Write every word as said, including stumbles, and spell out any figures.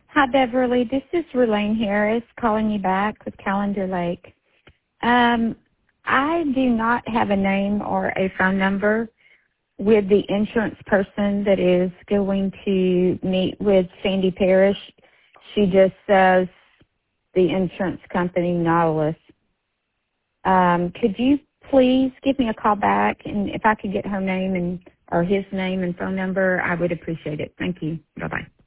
Hi, Beverly. This is Relaine Harris calling you back with Calendar Lake. Um, I do not have a name or a phone number with the insurance person that is going to meet with Sandy Parrish. She just says the insurance company Nautilus. Um, could you please give me a call back, and if I could get her name and or his name and phone number, I would appreciate it. Thank you. Bye-bye.